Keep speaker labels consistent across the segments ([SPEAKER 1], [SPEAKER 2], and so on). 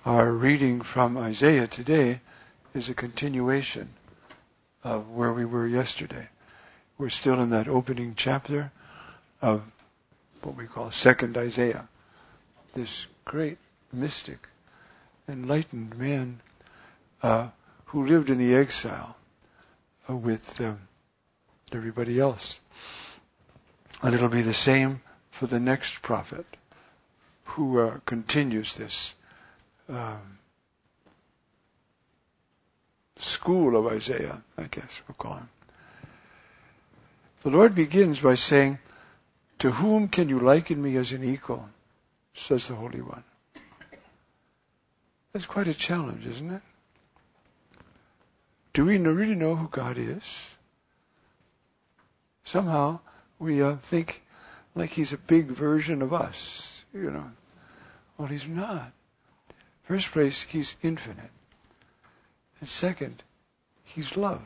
[SPEAKER 1] Our reading from Isaiah today is a continuation of where we were yesterday. We're still in that opening chapter of what we call Second Isaiah. This great mystic, enlightened man who lived in the exile with everybody else. And it'll be the same for the next prophet who continues this school of Isaiah, I guess we'll call him. The Lord begins by saying, "To whom can you liken me as an equal?" says the Holy One. That's quite a challenge, isn't it? Do we really know who God is? Somehow we think like He's a big version of us, Well, He's not. First place, He's infinite. And second, He's love.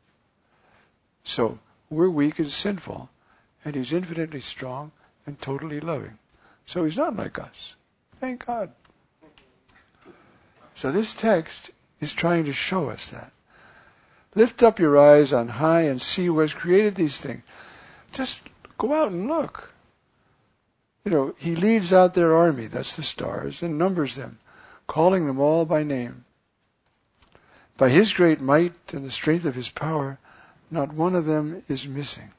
[SPEAKER 1] So we're weak and sinful, and He's infinitely strong and totally loving. So He's not like us. Thank God. So this text is trying to show us that. Lift up your eyes on high and see who has created these things. Just go out and look. He leads out their army, that's the stars, and numbers them, calling them all by name. By His great might and the strength of His power, not one of them is missing.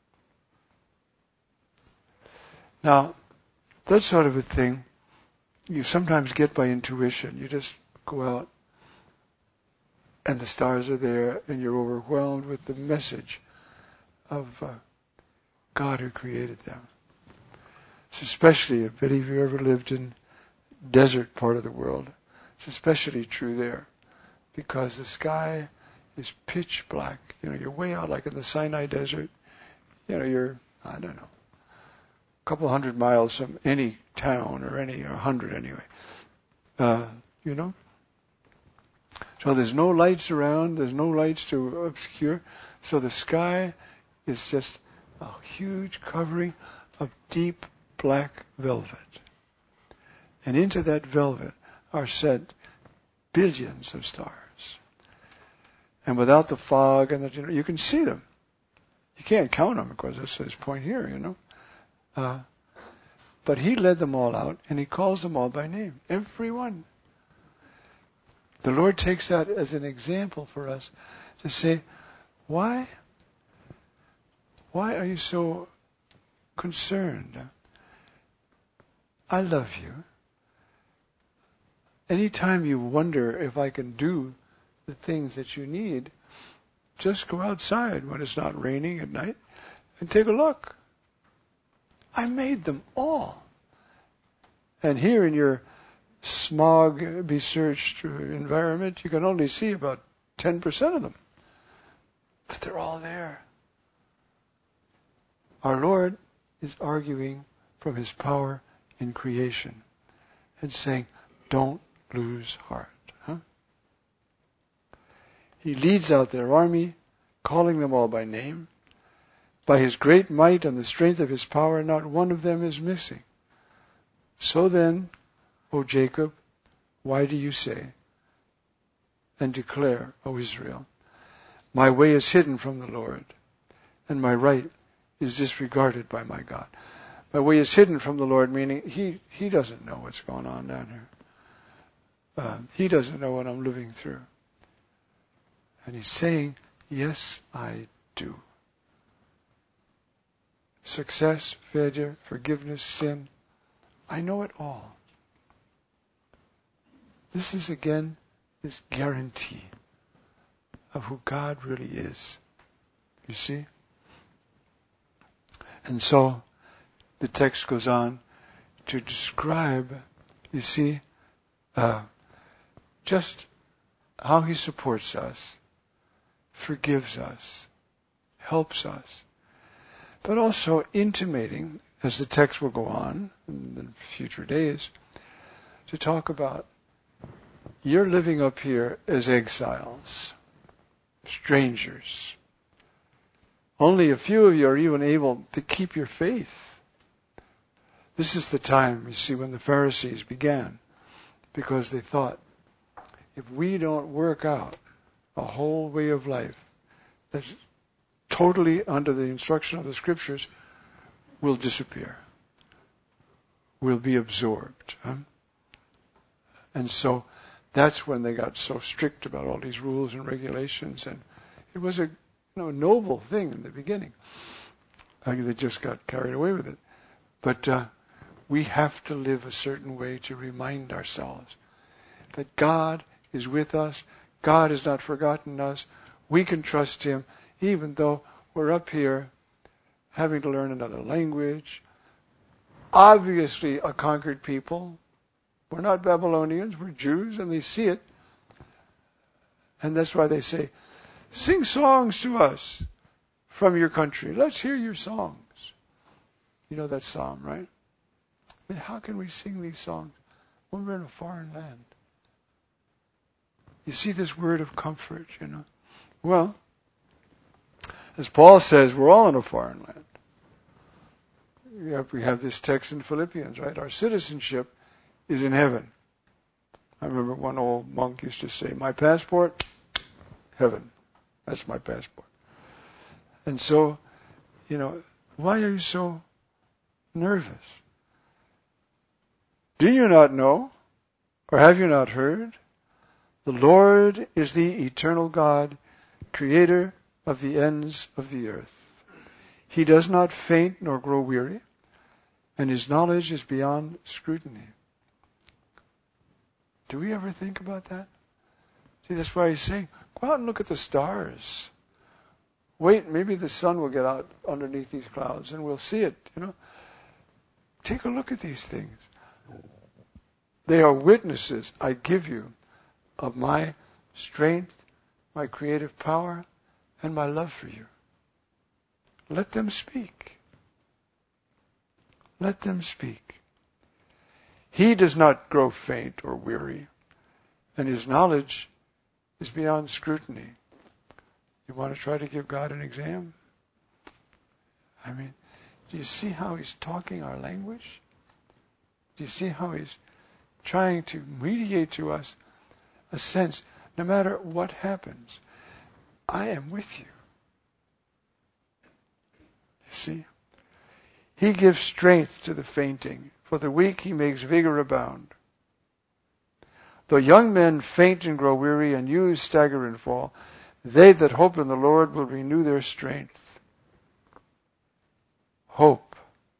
[SPEAKER 1] Now, that sort of a thing you sometimes get by intuition. You just go out and the stars are there and you're overwhelmed with the message of God who created them. It's especially, if any of you ever lived in desert part of the world, it's especially true there because the sky is pitch black. You're way out like in the Sinai desert. You're, I don't know, a couple hundred miles from any town or 100 anyway. So there's no lights around, there's no lights to obscure. So the sky is just a huge covering of deep black velvet. And into that velvet are set billions of stars. And without the fog and you can see them. You can't count them, of course, that's his point here, But He led them all out, and He calls them all by name. Every one. The Lord takes that as an example for us to say, why are you so concerned? I love you. Anytime you wonder if I can do the things that you need, just go outside when it's not raining at night and take a look. I made them all. And here in your smog-besmirched environment, you can only see about 10% of them. But they're all there. Our Lord is arguing from His power in creation and saying, don't lose heart. He leads out their army, calling them all by name. By His great might and the strength of His power, not one of them is missing. So then, O Jacob, why do you say and declare, O Israel, my way is hidden from the Lord, and my right is disregarded by my God. My way is hidden from the Lord, meaning He doesn't know what's going on down here. He doesn't know what I'm living through. And He's saying, yes, I do. Success, failure, forgiveness, sin, I know it all. This is again this guarantee of who God really is. You see? And so the text goes on to describe, you see, just how He supports us, forgives us, helps us, but also intimating, as the text will go on in the future days, to talk about you're living up here as exiles, strangers. Only a few of you are even able to keep your faith. This is the time, you see, when the Pharisees began. because they thought, if we don't work out a whole way of life that's totally under the instruction of the Scriptures, we'll disappear. We'll be absorbed. And so that's when they got so strict about all these rules and regulations. And it was a noble thing in the beginning. They just got carried away with it. But we have to live a certain way to remind ourselves that God is with us. God has not forgotten us. We can trust Him, even though we're up here having to learn another language. Obviously a conquered people. We're not Babylonians, we're Jews, and they see it. And that's why they say, sing songs to us from your country. Let's hear your songs. You know that psalm, right? But how can we sing these songs when we're in a foreign land? You see this word of comfort, Well, as Paul says, we're all in a foreign land. We have this text in Philippians, right? Our citizenship is in heaven. I remember one old monk used to say, my passport, heaven. That's my passport. And so, why are you so nervous? Do you not know, or have you not heard? The Lord is the eternal God, creator of the ends of the earth. He does not faint nor grow weary, and His knowledge is beyond scrutiny. Do we ever think about that? See, that's why He's saying, go out and look at the stars. Wait, maybe the sun will get out underneath these clouds and we'll see it, Take a look at these things. They are witnesses I give you of my strength, my creative power, and my love for you. Let them speak. Let them speak. He does not grow faint or weary, and His knowledge is beyond scrutiny. You want to try to give God an exam? Do you see how He's talking our language? Do you see how He's trying to mediate to us a sense, no matter what happens, I am with you. You see? He gives strength to the fainting. For the weak He makes vigor abound. Though young men faint and grow weary, and youths stagger and fall, they that hope in the Lord will renew their strength. Hope.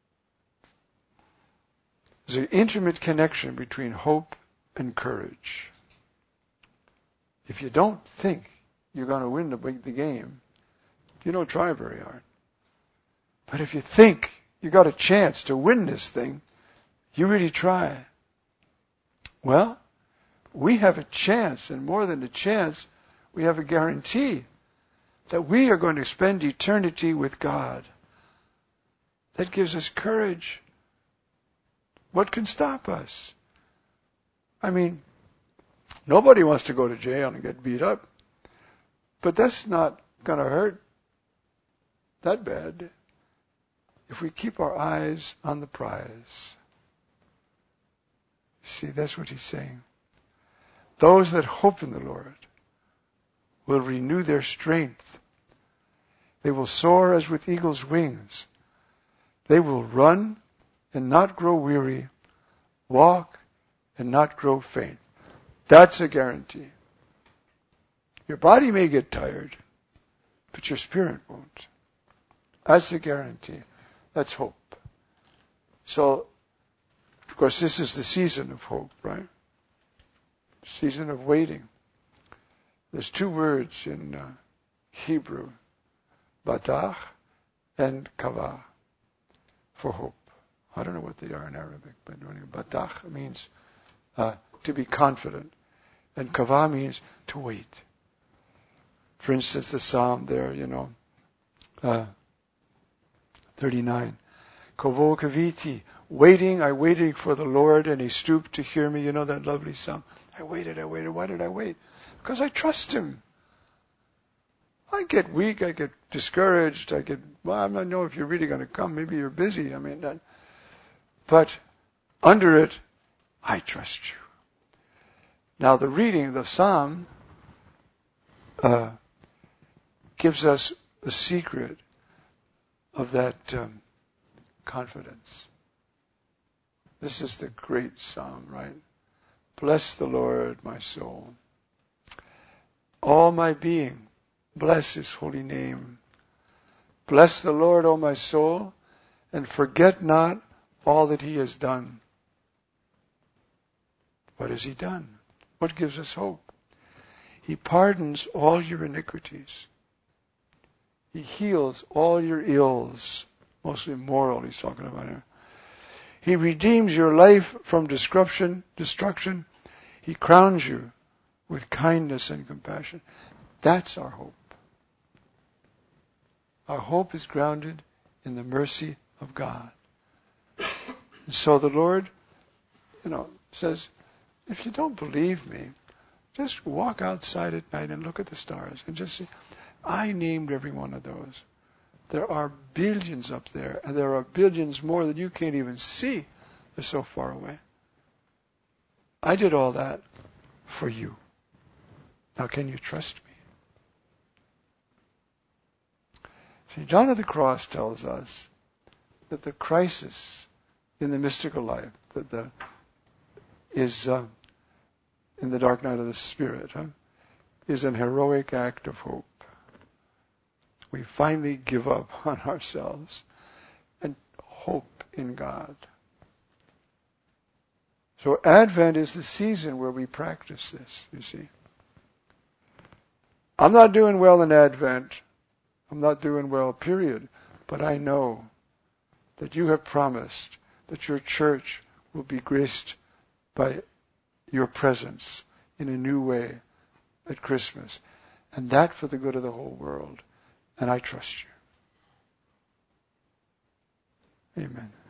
[SPEAKER 1] There's an intimate connection between hope and courage. If you don't think you're going to win the game, you don't try very hard. But if you think you got a chance to win this thing, you really try. Well, we have a chance, and more than a chance, we have a guarantee that we are going to spend eternity with God. That gives us courage. What can stop us? Nobody wants to go to jail and get beat up. But that's not going to hurt that bad if we keep our eyes on the prize. See, that's what He's saying. Those that hope in the Lord will renew their strength. They will soar as with eagle's wings. They will run and not grow weary, walk and not grow faint. That's a guarantee. Your body may get tired, but your spirit won't. That's a guarantee. That's hope. So, of course, this is the season of hope, right? Season of waiting. There's two words in Hebrew, batach and kavah, for hope. I don't know what they are in Arabic, but batach means to be confident, and kavah means to wait. For instance, the psalm there, 39. Kovo kaviti, waiting, I waited for the Lord, and He stooped to hear me. You know that lovely psalm? I waited. Why did I wait? Because I trust Him. I get weak, I get discouraged, I don't know if you're really going to come, maybe you're busy, but under it, I trust you. Now the reading, the psalm, gives us the secret of that confidence. This is the great psalm, right? Bless the Lord, my soul. All my being, bless his holy name. Bless the Lord, O my soul, and forget not all that he has done. What has he done? What gives us hope? He pardons all your iniquities. He heals all your ills, mostly moral he's talking about here. He redeems your life from destruction. He crowns you with kindness and compassion. That's our hope. Our hope is grounded in the mercy of God. And so the Lord, says, if you don't believe me, just walk outside at night and look at the stars and just see, I named every one of those. There are billions up there, and there are billions more that you can't even see. They're so far away. I did all that for you. Now can you trust me? See, John of the Cross tells us that the crisis in the mystical life is in the dark night of the Spirit, is an heroic act of hope. We finally give up on ourselves and hope in God. So Advent is the season where we practice this, you see. I'm not doing well in Advent. I'm not doing well, period. But I know that you have promised that your church will be graced by your presence in a new way at Christmas. And that for the good of the whole world. And I trust you. Amen.